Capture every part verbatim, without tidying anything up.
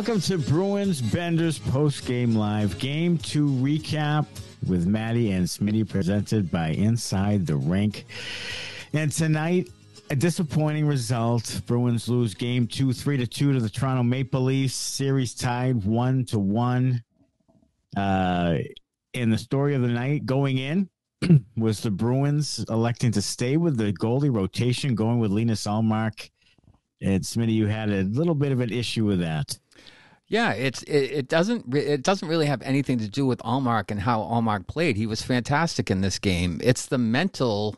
Welcome to Bruins Benders Post Game Live Game Two recap with Maddie and Smitty, presented by Inside the Rink. And tonight, a disappointing result. Bruins lose Game Two, three to two to the Toronto Maple Leafs. Series tied one to one. Uh, and the story of the night going in was the Bruins electing to stay with the goalie rotation, going with Linus Ullmark. And Smitty, you had a little bit of an issue with that. Yeah, it's it, it doesn't it doesn't really have anything to do with Ullmark and how Ullmark played. He was fantastic in this game. It's the mental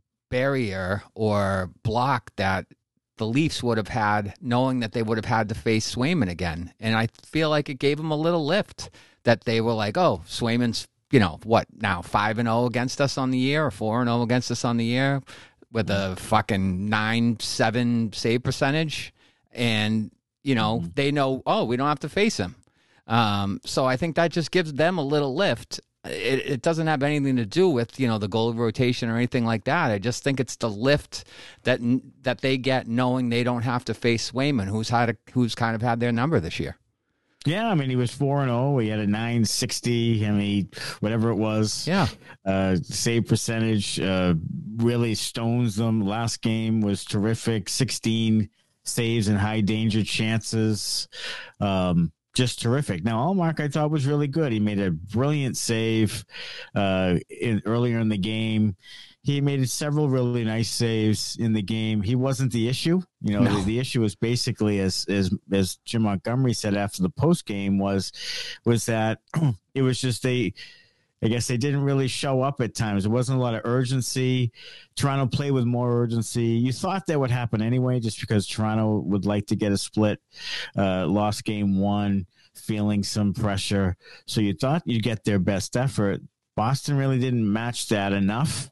barrier or block that the Leafs would have had, knowing that they would have had to face Swayman again. And I feel like it gave them a little lift that they were like, oh, Swayman's, you know, what now, five and zero against us on the year, or four and zero against us on the year, with a fucking nine seven save percentage, and you know, mm-hmm. they know, oh, we don't have to face him. Um, so I think that just gives them a little lift. It, it doesn't have anything to do with, you know, the goalie rotation or anything like that. I just think it's the lift that that they get knowing they don't have to face Swayman, who's had a, who's kind of had their number this year. Yeah, I mean, he was four and zero. He had a nine sixty. I mean, whatever it was. Yeah. Uh, save percentage uh, really stones them. Last game was terrific. sixteen saves and high danger chances. Um, just terrific. Now, Ullmark, I thought, was really good. He made a brilliant save uh, in, earlier in the game. He made several really nice saves in the game. He wasn't the issue. You know, no. the, the issue was basically, as as as Jim Montgomery said after the post game, was was that it was just they. I guess they didn't really show up at times. There wasn't a lot of urgency. Toronto played with more urgency. You thought that would happen anyway, just because Toronto would like to get a split. Uh, lost game one, feeling some pressure. So you thought you'd get their best effort. Boston really didn't match that enough.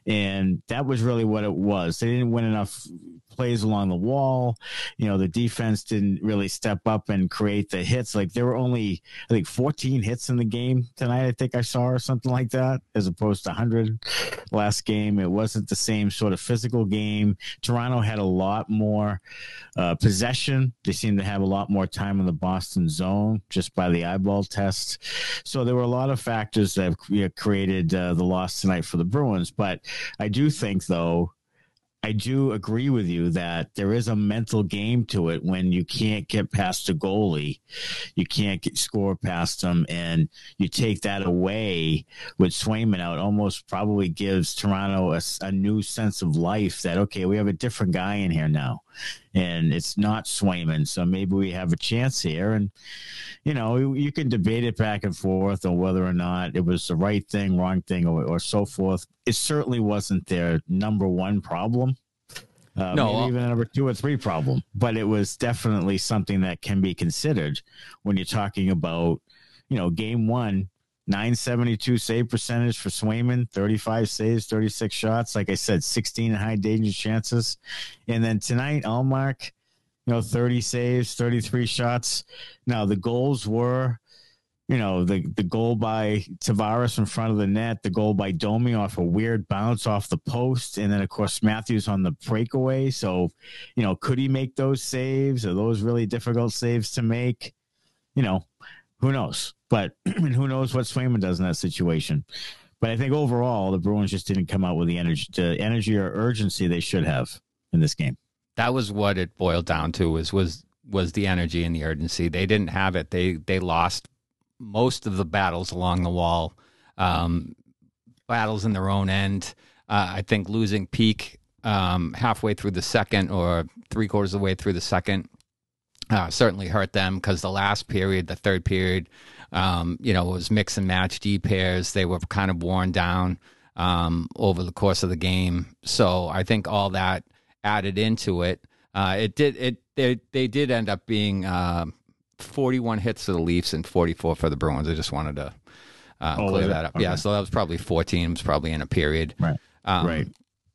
And that was really what it was. They didn't win enough plays along the wall. You know, the defense didn't really step up and create the hits. Like, there were only, I think, fourteen hits in the game tonight, I think I saw, or something like that, as opposed to one hundred last game. It wasn't the same sort of physical game. Toronto had a lot more uh, possession. They seemed to have a lot more time in the Boston zone, just by the eyeball test. So there were a lot of factors that you know, created uh, the loss tonight for the Bruins. But I do think, though, I do agree with you that there is a mental game to it when you can't get past a goalie. You can't get, score past them, and you take that away with Swayman out. Almost probably gives Toronto a, a new sense of life that, okay, we have a different guy in here now, and it's not Swayman, so maybe we have a chance here. And, you know, you can debate it back and forth on whether or not it was the right thing, wrong thing, or, or so forth. It certainly wasn't their number one problem. Uh, no, maybe even a number two or three problem, but it was definitely something that can be considered when you're talking about, you know, game one, nine seventy-two save percentage for Swayman, thirty-five saves, thirty-six shots. Like I said, sixteen high danger chances. And then tonight, Ullmark, you know, thirty saves, thirty-three shots. Now, the goals were, you know, the, the goal by Tavares in front of the net, the goal by Domi off a weird bounce off the post, and then, of course, Matthews on the breakaway. So, you know, could he make those saves? Are those really difficult saves to make? You know, who knows? But who knows what Swayman does in that situation. But I think overall, the Bruins just didn't come out with the energy, the energy or urgency they should have in this game. That was what it boiled down to, was was was the energy and the urgency. They didn't have it. They they lost most of the battles along the wall, um, battles in their own end. Uh, I think losing Peak um, halfway through the second, or three quarters of the way through the second, uh, certainly hurt them, because the last period, the third period, um, you know, it was mix and match D pairs. They were kind of worn down um, over the course of the game. So I think all that added into it. Uh, it did it they they did end up being uh, forty-one hits for the Leafs and forty-four for the Bruins. I just wanted to uh, oh, clear that up. Okay. Yeah, so that was probably four teams, probably in a period. Right. Um, right.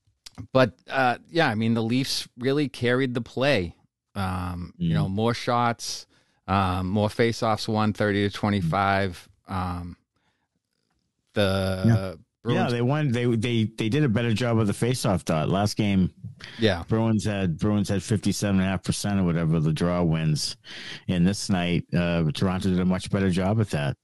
But uh, yeah, I mean, the Leafs really carried the play. Um, mm. You know, more shots, um, more faceoffs won, thirty to twenty-five. Um, the yeah. Bruins, yeah, they won. They they they did a better job of the faceoff dot last game. Yeah, Bruins had Bruins had fifty seven and a half percent or whatever the draw wins, and this night uh, Toronto did a much better job at that.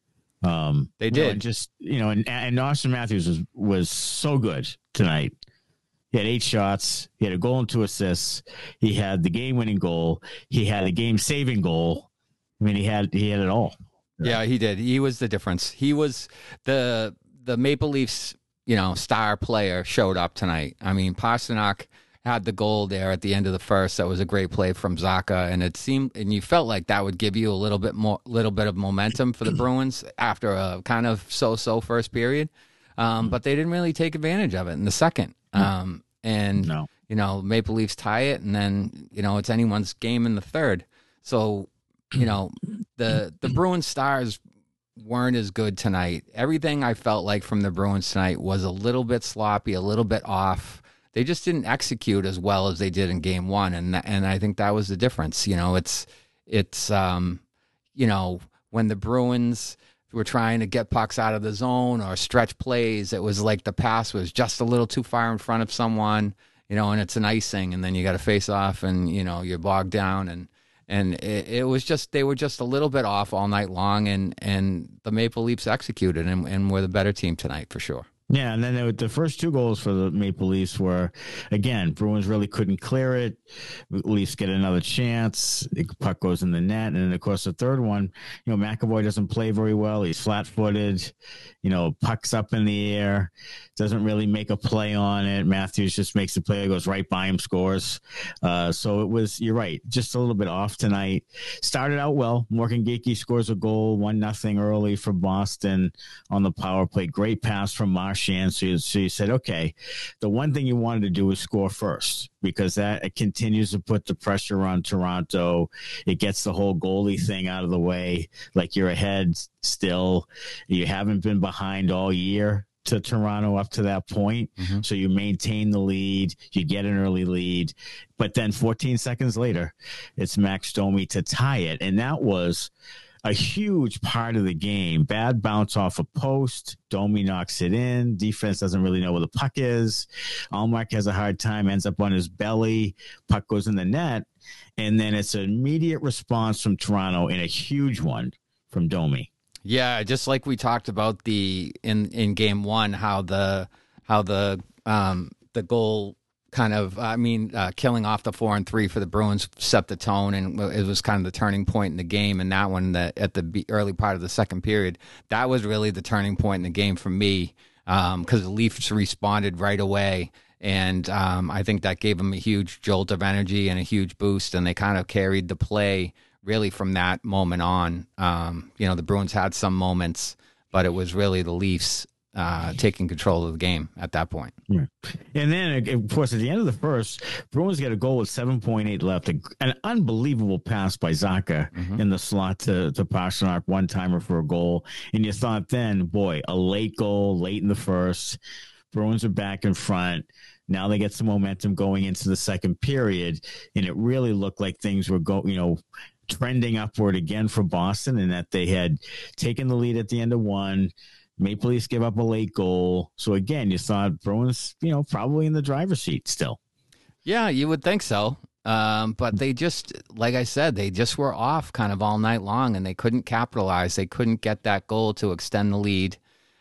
Um, they did. You know, and just you know, and, and Austin Matthews was was so good tonight. He had eight shots. He had a goal and two assists. He had the game winning goal. He had a game saving goal. I mean, he had he had it all. Yeah, he did. He was the difference. He was the the Maple Leafs, you know, star player showed up tonight. I mean, Pastrnak had the goal there at the end of the first. That was a great play from Zacha, and it seemed, and you felt like that would give you a little bit more, little bit of momentum for the Bruins after a kind of so-so first period. Um, but they didn't really take advantage of it in the second. Um, and No. you know, Maple Leafs tie it, and then you know it's anyone's game in the third. So you know, the the Bruins stars weren't as good tonight. Everything I felt like from the Bruins tonight was a little bit sloppy, a little bit off. They just didn't execute as well as they did in game one, and and I think that was the difference. You know, it's it's um, you know, when the Bruins were trying to get pucks out of the zone or stretch plays, it was like the pass was just a little too far in front of someone, you know, and it's an icing, and then you got to face off, and you know you're bogged down, and and it, it was just they were just a little bit off all night long, and and the Maple Leafs executed, and, and were the better team tonight for sure. Yeah, and then there were, the first two goals for the Maple Leafs were, again, Bruins really couldn't clear it. Leafs get another chance. The puck goes in the net. And then, of course, the third one, you know, McAvoy doesn't play very well. He's flat-footed. You know, puck's up in the air. Doesn't really make a play on it. Matthews just makes the play, goes right by him, scores. Uh, so it was, you're right, just a little bit off tonight. Started out well. Morgan Geekie scores a goal, one nothing early for Boston on the power play. Great pass from Marchand. So you, so you said, okay, the one thing you wanted to do is score first, because that it continues to put the pressure on Toronto. It gets the whole goalie thing out of the way. Like, you're ahead still. You haven't been behind all year to Toronto up to that point. Mm-hmm. So you maintain the lead, you get an early lead, but then fourteen seconds later, it's Max Domi to tie it. And that was a huge part of the game. Bad bounce off a post. Domi knocks it in. Defense doesn't really know where the puck is. Allmark has a hard time, ends up on his belly. Puck goes in the net. And then it's an immediate response from Toronto and a huge one from Domi. Yeah, just like we talked about the in, in game one, how the how the um, the goal kind of, I mean, uh, killing off the four and three for the Bruins set the tone, and it was kind of the turning point in the game. And that one, that at the early part of the second period, that was really the turning point in the game for me, because um, the Leafs responded right away. And um, I think that gave them a huge jolt of energy and a huge boost, and they kind of carried the play really from that moment on. Um, you know, the Bruins had some moments, but it was really the Leafs uh, taking control of the game at that point. Yeah. And then, of course, at the end of the first, Bruins get a goal with seven point eight left. An unbelievable pass by Zacha mm-hmm. in the slot to, to Pastrnak, one-timer for a goal. And you thought then, boy, a late goal, late in the first. Bruins are back in front. Now they get some momentum going into the second period, and it really looked like things were go, you know, trending upward again for Boston, and that they had taken the lead at the end of one. Maple Leafs give up a late goal. So again, you thought Bruins, you know, probably in the driver's seat still. Yeah, you would think so. Um, but they just, like I said, they just were off kind of all night long, and they couldn't capitalize. They couldn't get that goal to extend the lead.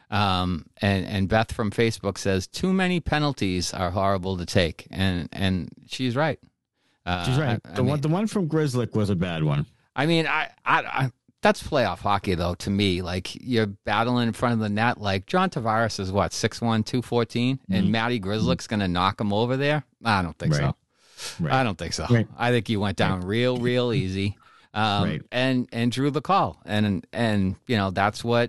Um, and, and Beth from Facebook says, too many penalties are horrible to take. And, and she's right. Uh, she's right. I, the I mean, one, the one from Grzelcyk was a bad one. I mean, I, I, I, that's playoff hockey though. To me, like, you're battling in front of the net. Like, John Tavares is what, six one, two fourteen, mm-hmm. and Matty Grzelcyk's going to knock him over there. I don't think right. so. Right. I don't think so. Right. I think he went down right. real, real easy, um, right. and and drew the call. And and you know, that's what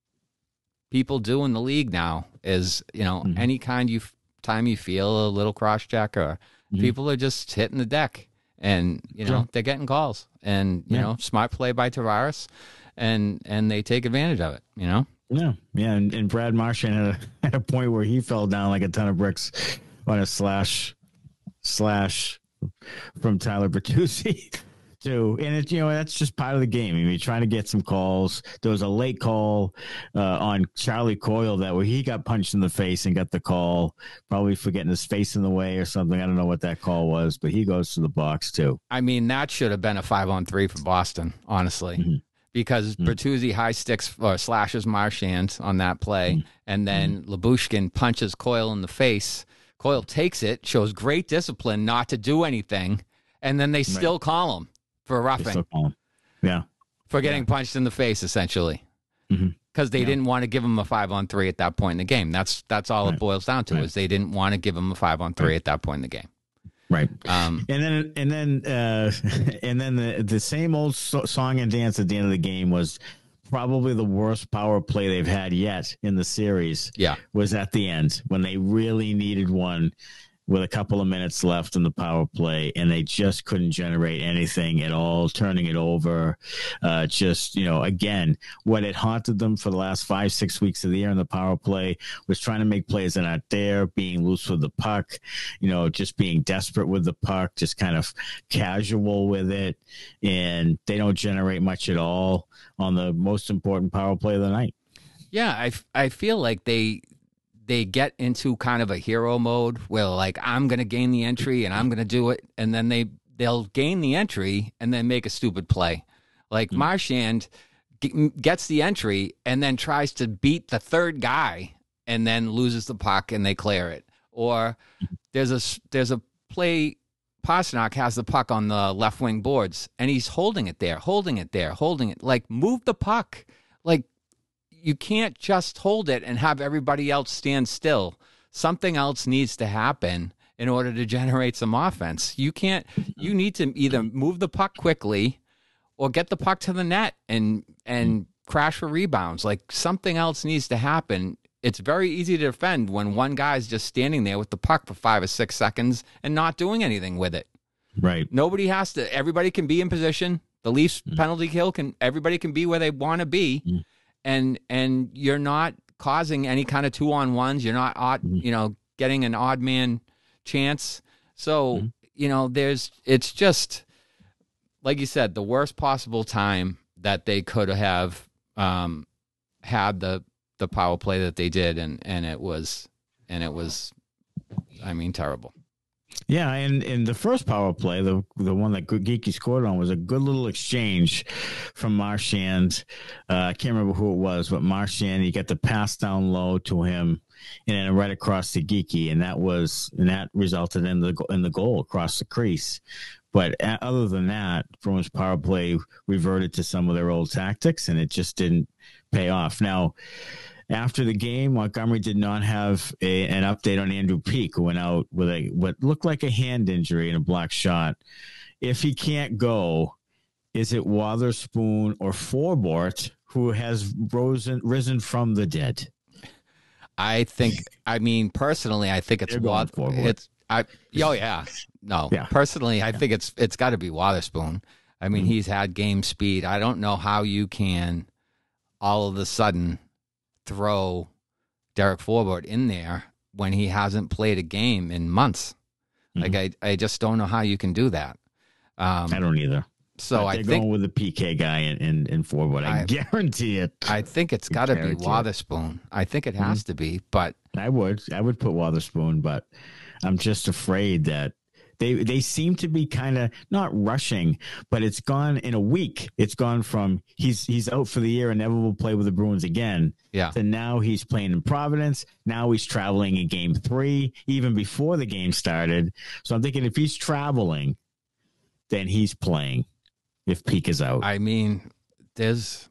people do in the league now. Is, you know, mm-hmm. any kind you time you feel a little cross check, or mm-hmm. people are just hitting the deck. And, you know, sure. they're getting calls, and, you yeah. know, smart play by Tavares, and and they take advantage of it, you know? Yeah. Yeah. And, and Brad Marchand had a, had a point where he fell down like a ton of bricks on a slash slash from Tyler Bertuzzi. too. And it, you know, that's just part of the game. I mean, you're trying to get some calls. There was a late call uh, on Charlie Coyle that where he got punched in the face and got the call, probably for getting his face in the way or something. I don't know what that call was, but he goes to the box too. I mean, that should have been a five on three for Boston, honestly. Mm-hmm. Because mm-hmm. Bertuzzi high sticks or slashes Marchand on that play, mm-hmm. and then mm-hmm. Lyubushkin punches Coyle in the face. Coyle takes it, shows great discipline not to do anything, and then they still right. call him for roughing. Yeah. For getting yeah. punched in the face, essentially. Because mm-hmm. they yeah. didn't want to give him a five on three at that point in the game. That's that's all right. it boils down to, right. is they didn't want to give him a five on three right. at that point in the game. Right. Um, and then, and then, uh, and then the, the same old so- song and dance at the end of the game was probably the worst power play they've had yet in the series. Yeah. Was at the end when they really needed one with a couple of minutes left in the power play, and they just couldn't generate anything at all, turning it over. Uh, just, you know, again, what had haunted them for the last five, six weeks of the year in the power play was trying to make plays that aren't there, being loose with the puck, you know, just being desperate with the puck, just kind of casual with it. And they don't generate much at all on the most important power play of the night. Yeah, I, I feel like they they get into kind of a hero mode where, like, I'm going to gain the entry and I'm going to do it. And then they, they'll gain the entry and then make a stupid play. Like mm-hmm. Marchand g- gets the entry and then tries to beat the third guy and then loses the puck and they clear it. Or there's a, there's a play, Pastrnak has the puck on the left wing boards and he's holding it there, holding it there, holding it. Like, move the puck. Like, you can't just hold it and have everybody else stand still. Something else needs to happen in order to generate some offense. You can't, you need to either move the puck quickly or get the puck to the net and, and crash for rebounds. Like, something else needs to happen. It's very easy to defend when one guy's just standing there with the puck for five or six seconds and not doing anything with it. Right. Nobody has to, everybody can be in position. The Leafs mm. penalty kill can, everybody can be where they want to be. Mm. And and you're not causing any kind of two on ones. You're not odd, mm-hmm. you know, getting an odd man chance. So mm-hmm. you know, there's it's just like you said, the worst possible time that they could have um, had the the power play that they did, and, and it was and it was, I mean, terrible. Yeah, and in the first power play, the the one that Geeky scored on was a good little exchange from Marchand. Uh, I can't remember who it was, but Marchand, he got the pass down low to him, and then right across to Geeky, and that was and that resulted in the in the goal across the crease. But other than that, Bruins power play reverted to some of their old tactics, and it just didn't pay off. Now, after the game, Montgomery did not have a, an update on Andrew Peeke, who went out with a what looked like a hand injury and a block shot. If he can't go, is it Wotherspoon or Forbort who has risen risen from the dead? I think. I mean, personally, I think it's Wotherspoon. It's I. Oh yeah, no. Yeah. Personally, I yeah. think it's it's got to be Wotherspoon. I mean, mm-hmm. he's had game speed. I don't know how you can all of a sudden throw Derek Forbort in there when he hasn't played a game in months. Mm-hmm. Like I, I just don't know how you can do that. Um, I don't either. So but I they're think going with the P K guy in, in, in Forbort. I, I guarantee it. I think it's got to be Wotherspoon. I think it has mm-hmm. to be, but I would, I would put Wotherspoon, but I'm just afraid that They they seem to be kind of not rushing, but it's gone in a week. It's gone from he's he's out for the year and never will play with the Bruins again. Yeah. To now he's playing in Providence. Now he's traveling in game three, even before the game started. So I'm thinking if he's traveling, then he's playing if Peeke is out. I mean, there's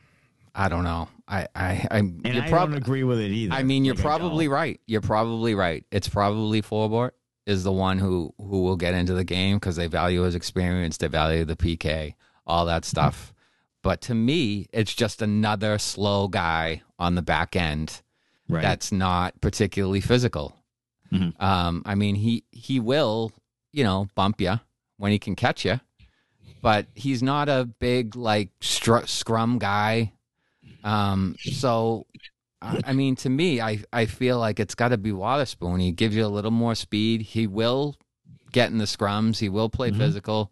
I don't know. I I I and I prob- don't agree with it either. I mean, you're like probably right. You're probably right. It's probably Forbort is the one who, who will get into the game because they value his experience, they value the P K, all that stuff. But to me, it's just another slow guy on the back end right. that's not particularly physical. Mm-hmm. Um, I mean, he he will, you know, bump you when he can catch you, but he's not a big, like, str- scrum guy. Um, so... I mean, to me, I, I feel like it's got to be Wotherspoon. He gives you a little more speed. He will get in the scrums. He will play mm-hmm. physical.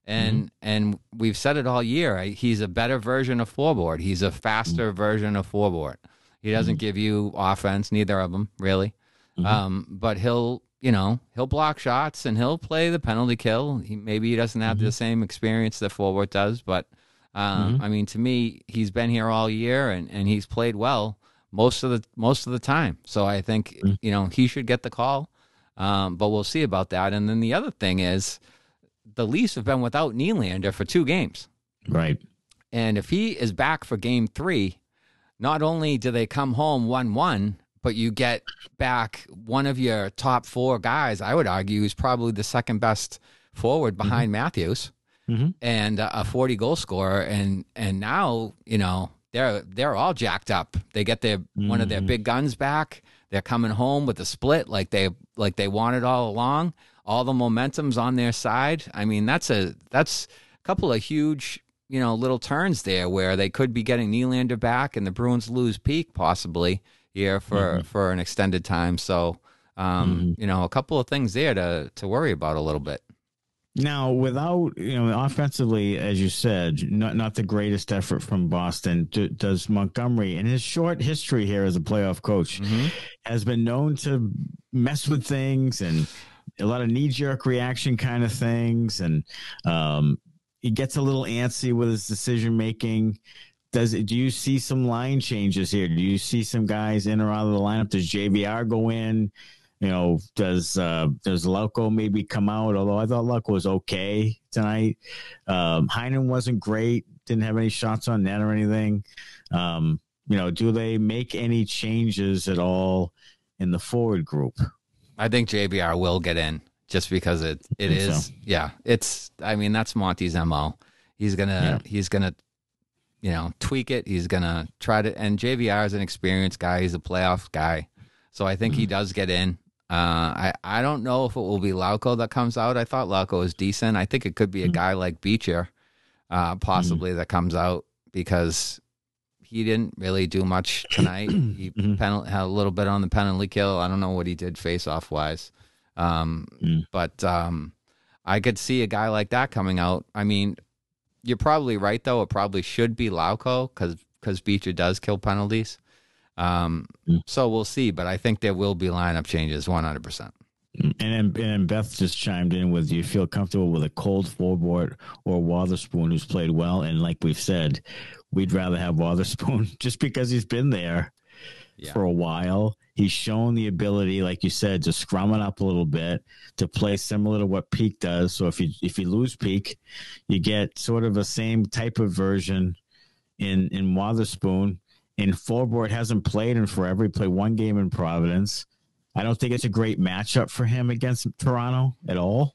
And Mhm. and we've said it all year. He's a better version of forward. He's a faster version of forward. He doesn't Mhm. give you offense, neither of them really. Mhm. Um, but he'll, you know, he'll block shots and he'll play the penalty kill. He, maybe he doesn't have Mhm. the same experience that forward does, but um, Mhm. I mean, to me, he's been here all year and, and he's played well most of the most of the time. So I think Mhm. you know he should get the call. Um, but we'll see about that. And then the other thing is the Leafs have been without Nylander for two games. Right. And if he is back for game three, not only do they come home one one, but you get back one of your top four guys, I would argue, who's probably the second best forward behind Mm-hmm. Matthews Mm-hmm. and a forty goal scorer. And and now, you know, they're they're all jacked up. They get their one of their Mm-hmm. big guns back. They're coming home with a split like they like they wanted all along. All the momentum's on their side. I mean, that's a that's a couple of huge, you know, little turns there where they could be getting Nylander back and the Bruins lose Peak possibly here for, Mm-hmm. for an extended time. So, um, Mm-hmm. you know, a couple of things there to to worry about a little bit. Now, without, you know, offensively, as you said, not not the greatest effort from Boston. D- does Montgomery, in his short history here as a playoff coach, Mm-hmm. has been known to mess with things and a lot of knee jerk reaction kind of things, and um, he gets a little antsy with his decision making. Does it? Do you see some line changes here? Do you see some guys in or out of the lineup? Does J V R go in? You know, does uh, does Lauko maybe come out? Although I thought Lauko was okay tonight. Um, Heinen wasn't great. Didn't have any shots on net or anything. Um, you know, do they make any changes at all in the forward group? I think J B R will get in just because it it Think is so. yeah it's I mean that's Monty's M O. He's gonna Yeah. he's gonna you know tweak it. He's gonna try to and J V R is an experienced guy. He's a playoff guy, so I think he does get in. Uh, I I don't know if it will be Lauko that comes out. I thought Lauko was decent. I think it could be a guy like Beecher, uh, possibly that comes out because he didn't really do much tonight. He Mhm. penal- had a little bit on the penalty kill. I don't know what he did face off wise. Um, Mm. but um, I could see a guy like that coming out. I mean, you're probably right, though. It probably should be Lauko because because Beecher does kill penalties. Um, Mm. so we'll see. But I think there will be lineup changes one hundred percent. And then, and Beth just chimed in with, do you feel comfortable with a cold forward or Wotherspoon who's played well? And like we've said, we'd rather have Wotherspoon just because he's been there Yeah. for a while. He's shown the ability, like you said, to scrum it up a little bit, to play similar to what Peak does. So if you if you lose Peak, you get sort of the same type of version in in Wotherspoon. And Forward hasn't played in forever. He played one game in Providence. I don't think it's a great matchup for him against Toronto at all,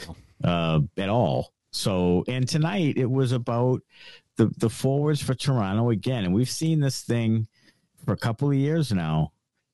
uh, at all. So, and tonight it was about the the forwards for Toronto again, and we've seen this thing for a couple of years now,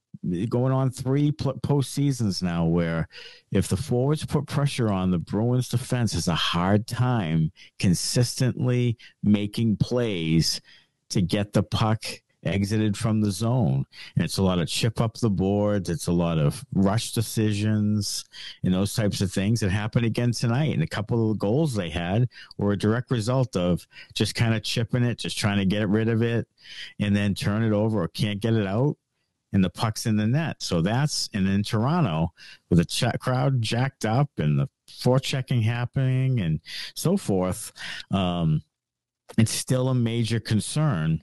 going on three postseasons now, where if the forwards put pressure on, the Bruins defense has a hard time consistently making plays to get the puck exited from the zone. And it's a lot of chip up the boards. It's a lot of rush decisions and those types of things that happened again tonight. And a couple of the goals they had were a direct result of just kind of chipping it, just trying to get rid of it and then turn it over or can't get it out. And the puck's in the net. So that's, and in Toronto with the ch- crowd jacked up and the forechecking happening and so forth, um, it's still a major concern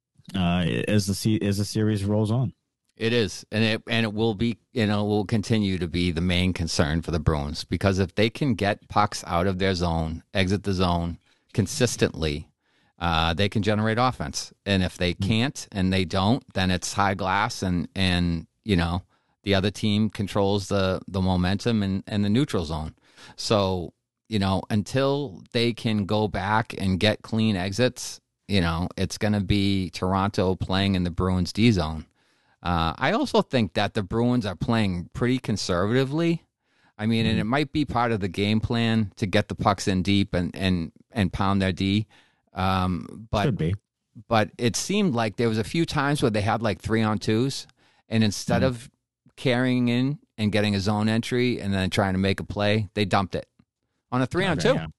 uh, as the as the series rolls on. It is, and it and it will be, you know, will continue to be the main concern for the Bruins because if they can get pucks out of their zone, exit the zone consistently, uh, they can generate offense. And if they can't and they don't, then it's high glass, and and you know the other team controls the the momentum and and the neutral zone. So you know until they can go back and get clean exits, you know it's going to be Toronto playing in the Bruins D zone. Uh, I also think that the Bruins are playing pretty conservatively. I mean, and it might be part of the game plan to get the pucks in deep and and, and pound their D. Um, but Could be. but it seemed like there was a few times where they had like three on twos, and instead Mhm. of carrying in and getting a zone entry and then trying to make a play, they dumped it on a three on Okay, two. yeah.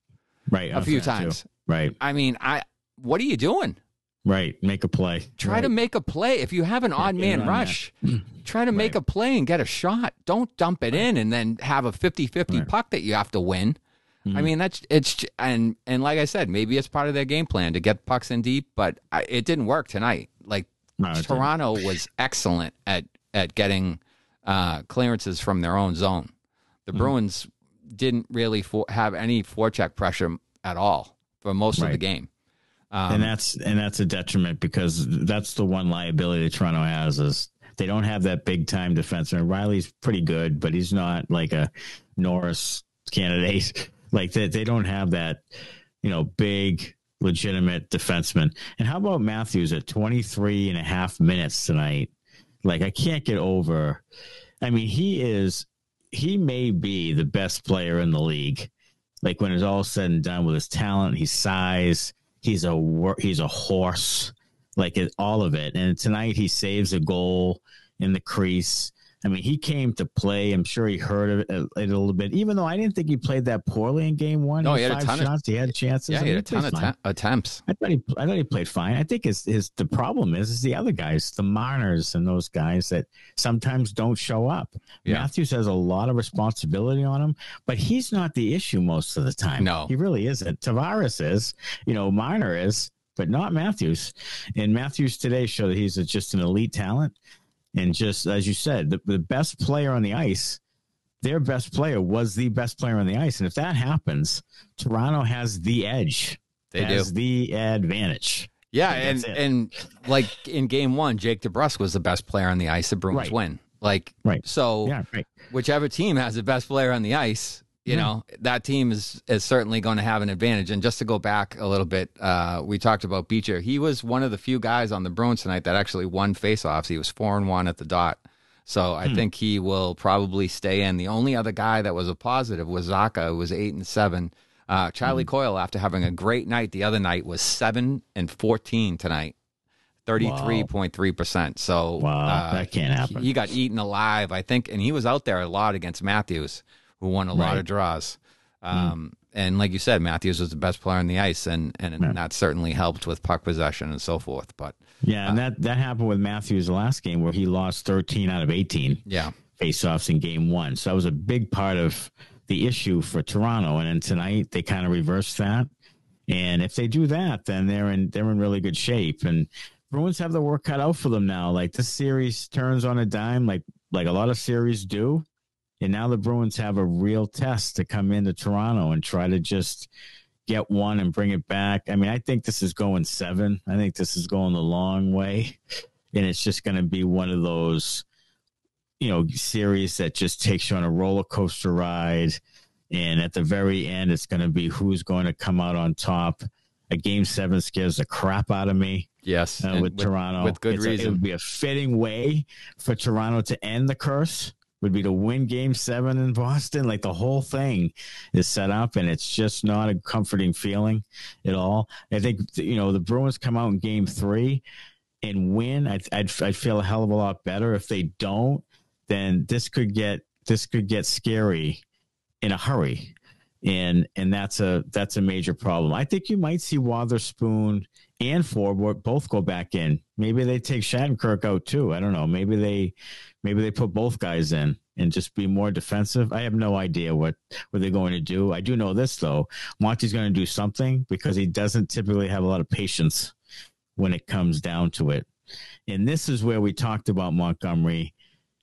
Right. a few times. Too. Right. I mean, I what are you doing? Right. Make a play. Try right. to make a play. If you have an odd man rush, try to make right. a play and get a shot. Don't dump it right. in and then have a fifty-fifty right. puck that you have to win. Mm-hmm. I mean, that's it's and and like I said, maybe it's part of their game plan to get pucks in deep, but I, it didn't work tonight. Like no, Toronto didn't. was excellent at at getting uh, clearances from their own zone. The mm-hmm. Bruins didn't really for, have any forecheck pressure at all for most right. of the game. Um, and that's and that's a detriment because that's the one liability that Toronto has is they don't have that big time defenseman. Riley's pretty good, but he's not like a Norris candidate. Like that, they, they don't have that, you know, big legitimate defenseman. And how about Matthews at twenty-three and a half minutes tonight? Like I can't get over. I mean, he is he may be the best player in the league. Like when it's all said and done with his talent, his size. He's a he's a horse, like it, all of it. And tonight he saves a goal in the crease. I mean, he came to play. I'm sure he heard of it a, a little bit, even though I didn't think he played that poorly in game one. No, he had five a ton shots. of He had chances. Yeah, I mean, he had a ton of ta- attempts. I thought he, I thought he played fine. I think his, his the problem is, is the other guys, the Marners and those guys that sometimes don't show up. Yeah. Matthews has a lot of responsibility on him, but he's not the issue most of the time. No, he really isn't. Tavares is, you know, Marner is, but not Matthews. And Matthews today showed that he's a, just an elite talent. And just as you said, the, the best player on the ice, their best player was the best player on the ice. And if that happens, Toronto has the edge. They has do. the advantage. Yeah, and, and like in game one, Jake DeBrusk was the best player on the ice. The Bruins right. win. Like, right. so yeah, right. whichever team has the best player on the ice, you yeah. know, that team is, is certainly going to have an advantage. And just to go back a little bit, uh, we talked about Beecher. He was one of the few guys on the Bruins tonight that actually won faceoffs. He was four and one at the dot. So I hmm. think he will probably stay in. The only other guy that was a positive was Zaka, who was eight and seven. Uh, Charlie hmm. Coyle, after having a great night the other night, was seven and fourteen tonight. thirty-three point three percent. So wow, uh, that can't happen. He, he got eaten alive, I think, and he was out there a lot against Matthews, who won a lot right. of draws. Um, mm. And like you said, Matthews was the best player on the ice, and, and yeah. that certainly helped with puck possession and so forth. But yeah, and uh, that, that happened with Matthews the last game where he lost thirteen out of eighteen yeah. faceoffs in game one. So that was a big part of the issue for Toronto. And then tonight they kind of reversed that. And if they do that, then they're in they're in really good shape. And Bruins have the work cut out for them now. Like this series turns on a dime, like like a lot of series do. And now the Bruins have a real test to come into Toronto and try to just get one and bring it back. I mean, I think this is going seven. I think this is going the long way. And it's just going to be one of those, you know, series that just takes you on a roller coaster ride. And at the very end, it's going to be who's going to come out on top. A game seven scares the crap out of me. Yes. Uh, with, with Toronto. With good it's reason. A, it would be a fitting way for Toronto to end the curse. Would be to win game seven in Boston. Like the whole thing is set up and it's just not a comforting feeling at all. I think, you know, the Bruins come out in game three and win. I'd, I'd, I'd feel a hell of a lot better. If they don't, then this could get, this could get scary in a hurry. And, and that's a, that's a major problem. I think you might see Wotherspoon and Forbort both go back in. Maybe they take Shattenkirk out too. I don't know. Maybe they, Maybe they put both guys in and just be more defensive. I have no idea what, what they're going to do. I do know this, though. Monty's going to do something because he doesn't typically have a lot of patience when it comes down to it. And this is where we talked about Montgomery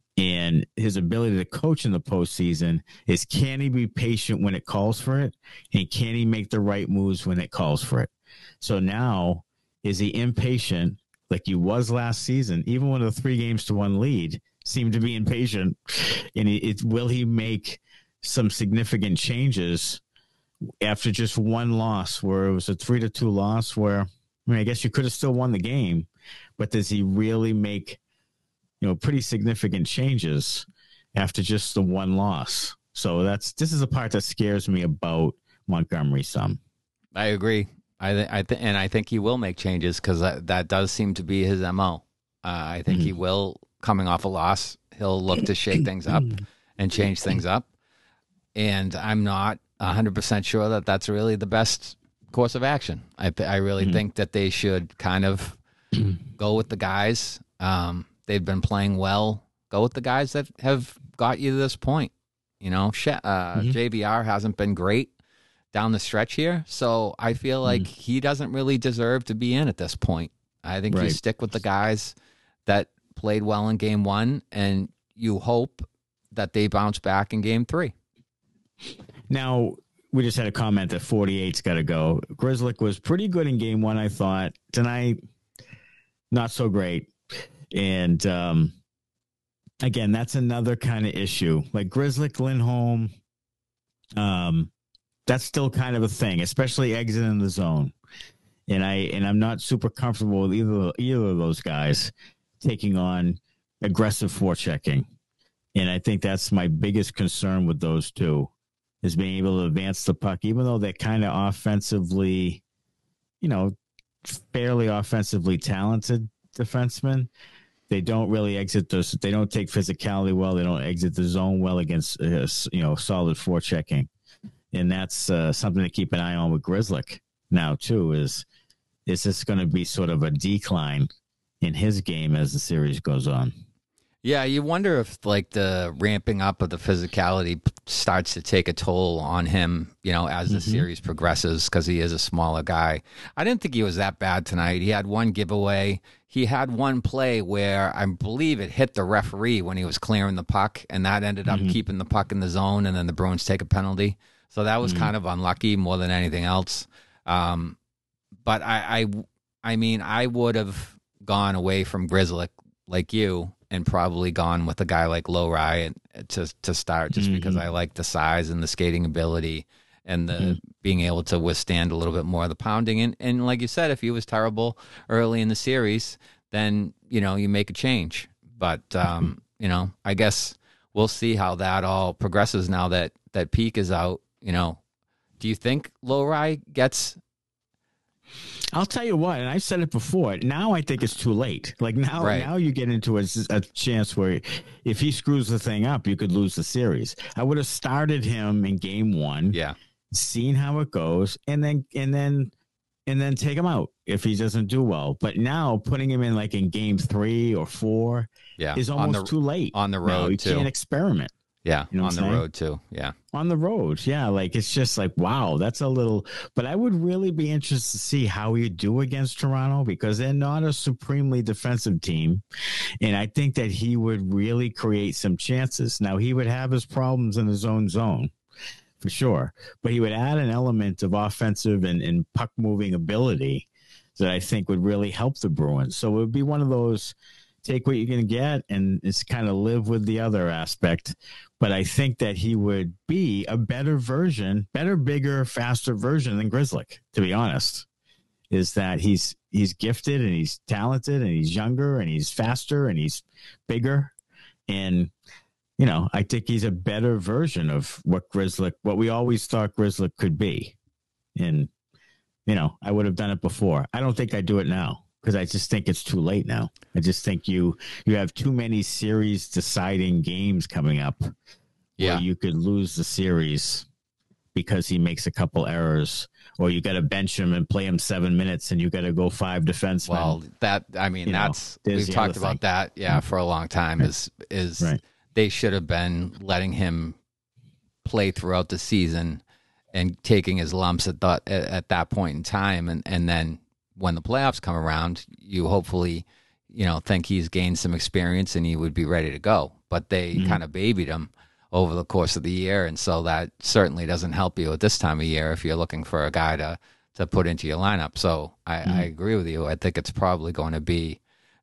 and his ability to coach in the postseason is can he be patient when it calls for it? And can he make the right moves when it calls for it? So now, is he impatient like he was last season, even with a three games to one lead? Seemed to be impatient, and it, it will he make some significant changes after just one loss, where it was a three to two loss? Where I mean, I guess you could have still won the game, but does he really make, you know, pretty significant changes after just the one loss? So that's this is a part that scares me about Montgomery some. I agree. I th- I th- and I think he will make changes because that, that does seem to be his M O. Uh, I think mm-hmm. he will. Coming off a loss, he'll look to shake things up and change things up. And I'm not one hundred percent sure that that's really the best course of action. I th- I really mm-hmm. think that they should kind of go with the guys. Um, they've been playing well. Go with the guys that have got you to this point. You know, uh, mm-hmm. J V R hasn't been great down the stretch here, so I feel like mm-hmm. he doesn't really deserve to be in at this point. I think right. you stick with the guys that played well in game one, and you hope that they bounce back in game three. Now, we just had a comment that forty-eight's got to go. Grzelcyk was pretty good in game one, I thought. Tonight, not so great. And, um, again, that's another kind of issue. Like Grzelcyk, Lindholm, um, that's still kind of a thing, especially exiting the zone. And I and I'm not super comfortable with either either of those guys taking on aggressive forechecking. And I think that's my biggest concern with those two, is being able to advance the puck, even though they're kind of offensively, you know, fairly offensively talented defensemen. They don't really exit those. They don't take physicality well. They don't exit the zone well against, uh, you know, solid forechecking. And that's uh, something to keep an eye on with Grzelcyk now, too, is, is this going to be sort of a decline in his game as the series goes on? Yeah, you wonder if, like, the ramping up of the physicality starts to take a toll on him, you know, as the mm-hmm. series progresses, because he is a smaller guy. I didn't think he was that bad tonight. He had one giveaway. He had one play where I believe it hit the referee when he was clearing the puck, and that ended up mm-hmm. keeping the puck in the zone, and then the Bruins take a penalty. So that was mm-hmm. kind of unlucky more than anything else. Um, but I, I, I mean, I would have gone away from Grzelcyk like you, and probably gone with a guy like Lowry to to start, just mm-hmm. because I like the size and the skating ability and the mm-hmm. being able to withstand a little bit more of the pounding. And and like you said, if he was terrible early in the series, then, you know, you make a change. But, um, you know, I guess we'll see how that all progresses now that, that Peak is out. You know, do you think Lowry gets... I'll tell you what, and I've said it before. Now I think it's too late. Like now, right. now you get into a, a chance where if he screws the thing up, you could lose the series. I would have started him in game one, yeah, seen how it goes, and then and then and then take him out if he doesn't do well. But now putting him in like in game three or four, yeah, is almost the, too late. On the road, no, you too. can't experiment. Yeah, you know on the saying? road too. Yeah, on the road. Yeah, like it's just like, wow, that's a little. But I would really be interested to see how you do against Toronto, because they're not a supremely defensive team, and I think that he would really create some chances. Now he would have his problems in his own zone, for sure, but he would add an element of offensive and, and puck moving ability that I think would really help the Bruins. So it would be one of those. Take what you're going to get and it's kind of live with the other aspect. But I think that he would be a better version, better, bigger, faster version than Grzelcyk, to be honest, is that he's, he's gifted and he's talented and he's younger and he's faster and he's bigger. And, you know, I think he's a better version of what Grzelcyk, what we always thought Grzelcyk could be. And, you know, I would have done it before. I don't think I'd do it now, because I just think it's too late now. I just think you you have too many series deciding games coming up. Yeah, where you could lose the series because he makes a couple errors, or you got to bench him and play him seven minutes, and you got to go five defensemen. Well, that I mean, you that's know, we've talked about thing. that, yeah, for a long time. Right. Is is right. They should have been letting him play throughout the season and taking his lumps at that at, at that point in time, and and then. When the playoffs come around, you hopefully, you know, think he's gained some experience and he would be ready to go. But they mm-hmm. kind of babied him over the course of the year, and so that certainly doesn't help you at this time of year if you're looking for a guy to, to put into your lineup. So I, mm-hmm. I agree with you. I think it's probably going to be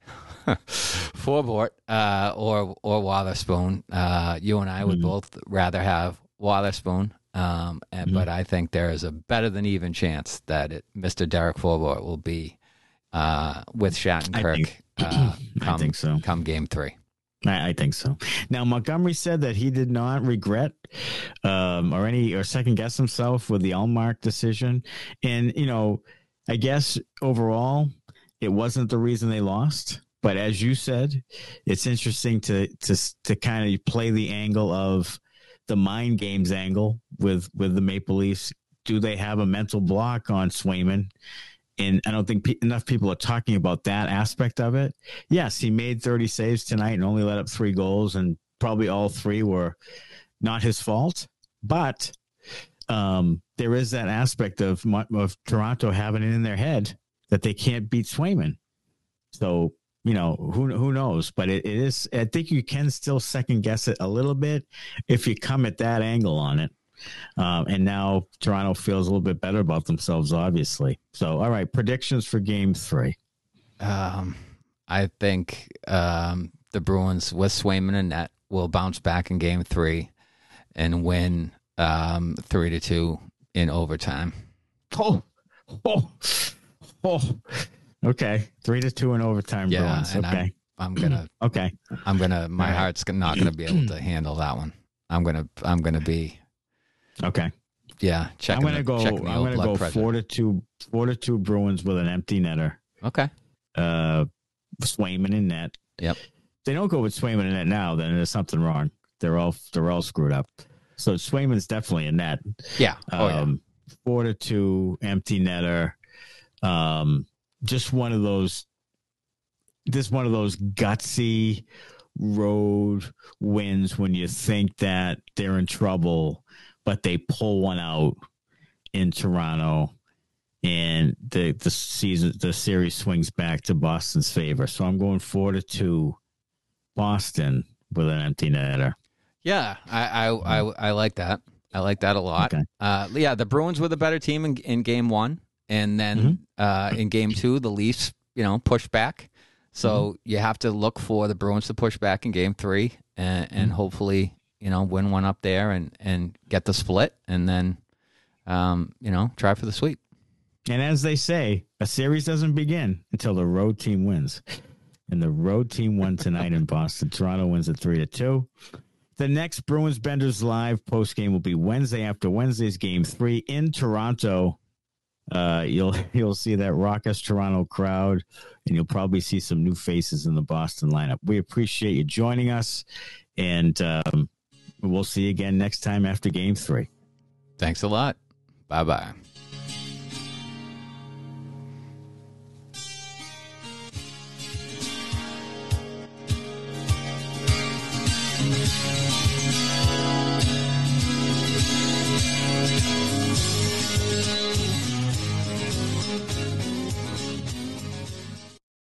Forbort uh, or or Wotherspoon. Uh, you and I would mm-hmm. both rather have Wotherspoon. Um, and, mm-hmm. But I think there is a better than even chance that it, Mister Derek Forbort will be uh, with Shattenkirk. I think, uh, come, I think so. Come game three. I, I think so. Now Montgomery said that he did not regret um, or any or second guess himself with the Ullmark decision, and you know, I guess overall it wasn't the reason they lost. But as you said, it's interesting to to to kind of play the angle of the mind games angle with with the Maple Leafs. Do they have a mental block on Swayman? And I don't think pe- enough people are talking about that aspect of it. Yes, he made thirty saves tonight and only let up three goals, and probably all three were not his fault. But um, there is that aspect of of Toronto having it in their head that they can't beat Swayman. So, you know, who who knows? But it, it is. I think you can still second guess it a little bit if you come at that angle on it. Um, and now Toronto feels a little bit better about themselves, obviously. So, all right, predictions for Game Three. Um, I think um, the Bruins with Swayman and net will bounce back in Game Three and win um, three to two in overtime. Oh, oh, oh. Okay, three to two in overtime. Yeah, Bruins. and Okay, I'm, I'm gonna. okay, I'm gonna. My right. heart's not gonna be able to handle that one. I'm gonna. I'm gonna be. Okay. Yeah, I'm gonna the, go. I'm gonna go pressure. four to two. Four to two Bruins with an empty netter. Okay. Uh, Swayman in net. Yep. If they don't go with Swayman in net now, then there's something wrong. They're all they're all screwed up. So Swayman's definitely in net. Yeah. Oh um, yeah. Four to two empty netter. Um, just one of those. Just one of those gutsy road wins when you think that they're in trouble, but they pull one out in Toronto, and the the season the series swings back to Boston's favor. So I'm going four to two, Boston with an empty netter. Yeah, I I, I I like that. I like that a lot. Okay. Uh, yeah, the Bruins were the better team in, in Game One, and then mm-hmm. uh, in Game Two, the Leafs, you know, pushed back. So mm-hmm. you have to look for the Bruins to push back in Game Three, and, and mm-hmm. hopefully, you know, win one up there and, and get the split, and then, um, you know, try for the sweep. And as they say, a series doesn't begin until the road team wins. And the road team won tonight in Boston. Toronto wins at three to two. The next Bruins Benders Live post game will be Wednesday after Wednesday's Game Three in Toronto. Uh, you'll you'll see that raucous Toronto crowd, and you'll probably see some new faces in the Boston lineup. We appreciate you joining us, and um, we'll see you again next time after Game Three. Thanks a lot. Bye bye.